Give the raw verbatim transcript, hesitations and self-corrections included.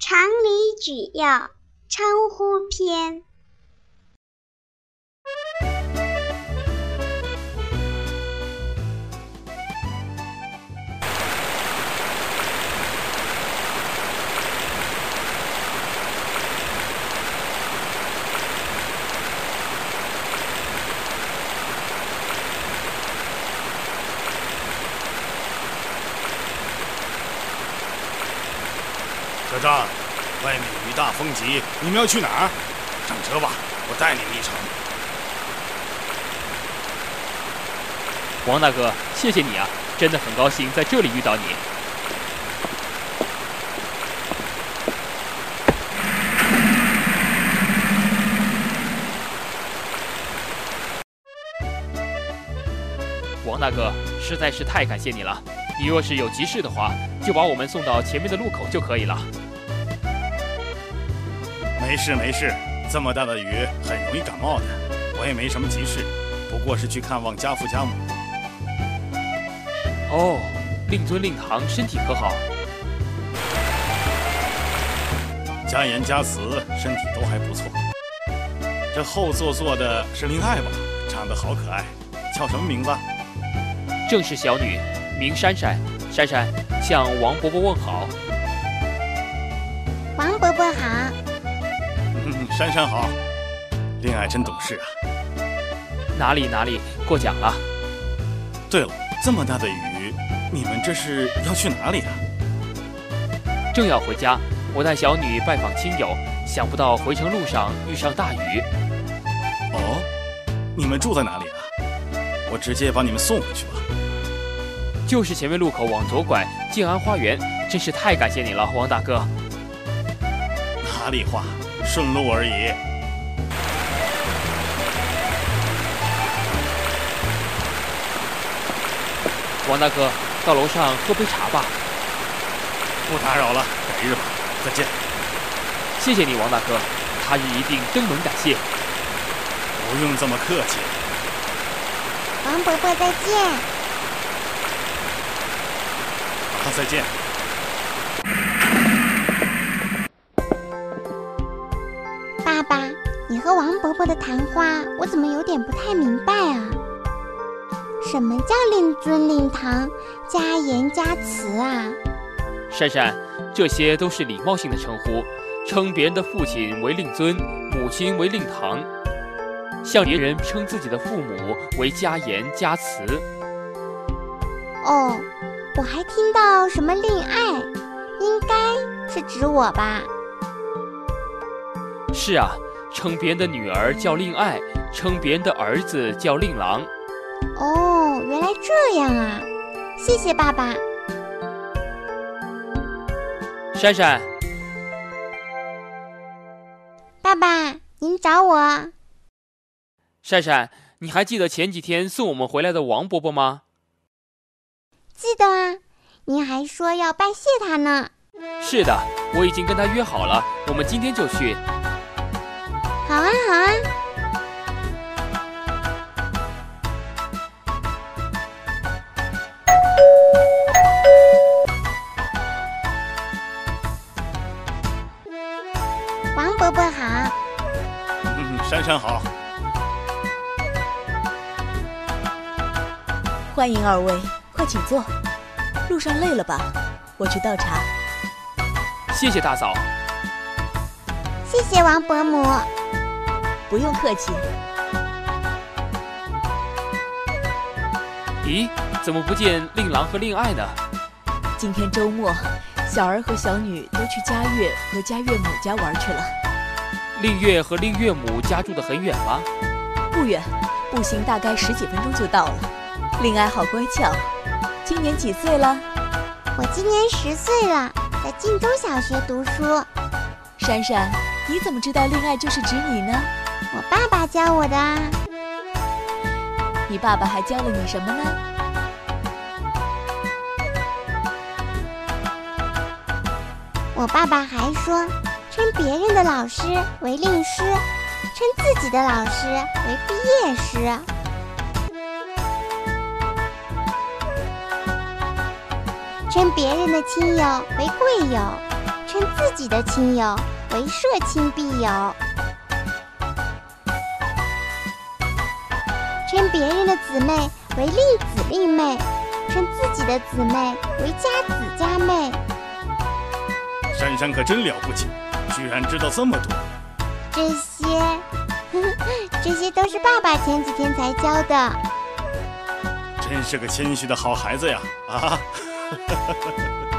常理举要，称呼篇。 车长，外面雨大风急，你们要去哪儿？上车吧，我带你们一程。 王大哥，谢谢你啊，真的很高兴在这里遇到你。王大哥，实在是太感谢你了。你若是有急事的话，就把我们送到前面的路口就可以了。 没事没事，这么大的雨很容易感冒的。我也没什么急事，不过是去看望家父家母。 哦，令尊令堂身体可好？ 家言家慈，身体都还不错。这后座坐的是令爱吧？长得好可爱，叫什么名字？ 正是小女，名珊珊。珊珊向王伯伯问好。 王伯伯好。 嗯，珊珊好。令爱真懂事啊。 哪里哪里，过奖了。 对了，这么大的雨，你们这是要去哪里啊？ 正要回家，我带小女拜访亲友，想不到回程路上遇上大雨。 哦，你们住在哪里啊？我直接把你们送回去吧。 就是前面路口往左拐，静安花园。真是太感谢你了，王大哥。 哪里话，顺路而已。 王大哥，到楼上喝杯茶吧。 不打扰了，改日吧，再见。 谢谢你，王大哥，他日一定登门感谢。 不用这么客气。 王伯伯再见。 好，再见。 爸爸，你和王伯伯的谈话，我怎么有点不太明白啊？什么叫令尊令堂、家言家慈啊？ 珊珊，这些都是礼貌性的称呼，称别人的父亲为令尊，母亲为令堂，向别人称自己的父母为家言家慈。 哦，我还听到什么令爱，应该是指我吧？ 是啊，称别人的女儿叫令爱，称别人的儿子叫令郎。 哦，原来这样啊！谢谢爸爸。 珊珊， 爸爸，您找我。 珊珊，你还记得前几天送我们回来的王伯伯吗？ 记得啊，您还说要拜谢他呢。 是的，我已经跟他约好了，我们今天就去。 好啊，好啊。王伯伯好。 嗯，珊珊好。 欢迎二位，快请坐。路上累了吧？我去倒茶。 谢谢大嫂。 谢谢王伯母。 不用客气。 咦，怎么不见令郎和令爱呢？ 今天周末，小儿和小女都去家岳和家岳母家玩去了。 令岳和令岳母家住得很远吗？ 不远，步行大概十几分钟就到了。令爱好乖巧，今年几岁了？ 我今年十岁了，在晋中小学读书。 珊珊，你怎么知道令爱就是指你呢？ 我爸爸教我的啊。 你爸爸还教了你什么呢？ 我爸爸还说，称别人的老师为令师，称自己的老师为毕业师。称别人的亲友为贵友，称称自己的亲友为社亲必友，称别人的姊妹为令姊令妹，称自己的姊妹为家姊家妹。 珊珊可真了不起，居然知道这么多。 这些，呵呵，这些都是爸爸前几天才教的。 真是个谦虚的好孩子呀！啊！